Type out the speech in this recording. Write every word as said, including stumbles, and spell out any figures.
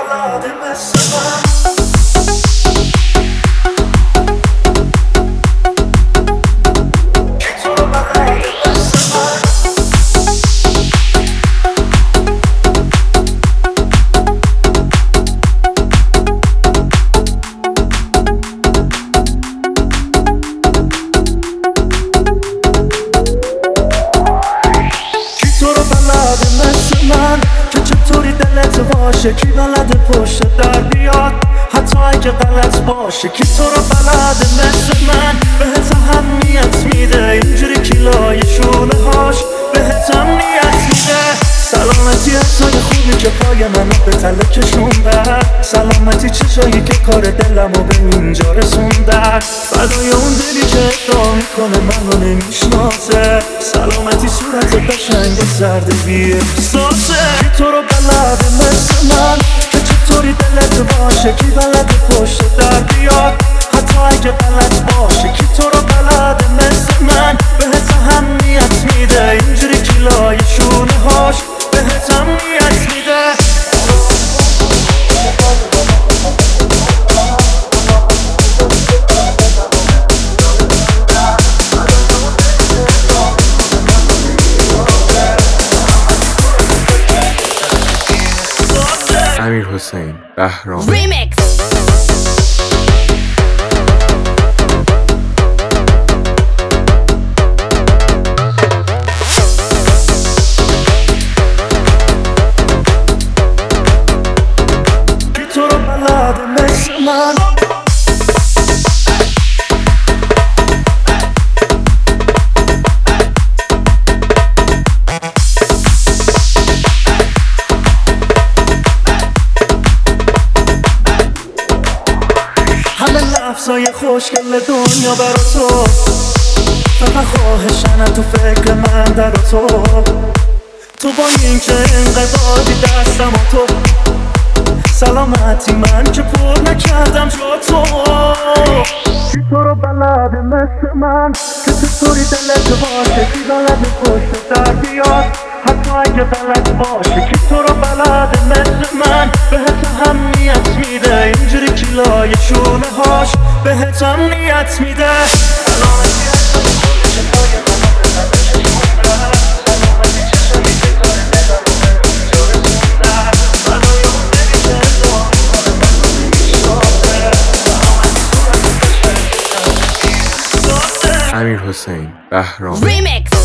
بلده مثل من کی تو رو بلده مثل من کی تو رو بلده مثل من که چطوری دلت باشه کی بلده پشت در بیاد حتی اگه غلط باشه کی تو رو بلده مثل من بهت اهمیت میده اینجوری کیلای شونه هاش بهت امنیت میده سلامتی حسای خوبی که پای منو به تله کشوندن سلامتی چشایی که کار دلمو به اینجا رسوندن فدای اون دلی که ادعا میکنه منو نمیشناسه سلامتی صورت قشنگ زرد بی احساسه کی تو رو بلده مثل من که چطوری دلت باشه کی بلده پشت در بیاد حتی اگه غلط باشه کی تو رو بلده مثل من بهت اهمیت میده اینجوری کیلای شونه هاش بهت امنیت میده امیرحسین بهرام Remix. کی تو رو بلده مثل من همه لفظای خوشگل دنیا برا تو فقط خواهشنه تو فکر من در تو تو با این که انقدادی دستم و تو سلامتی من که پر نکردم جا تو کی تو رو بلده مثل من که چطوری دلت باشه کی بلده پشت در بیاد حتی اگه غلط باشه کی تو رو بلده مثل من بهت اهمیت میده اینجوری کیلای شونه هاش بهت امنیت میده امیرحسین بهرام Remix.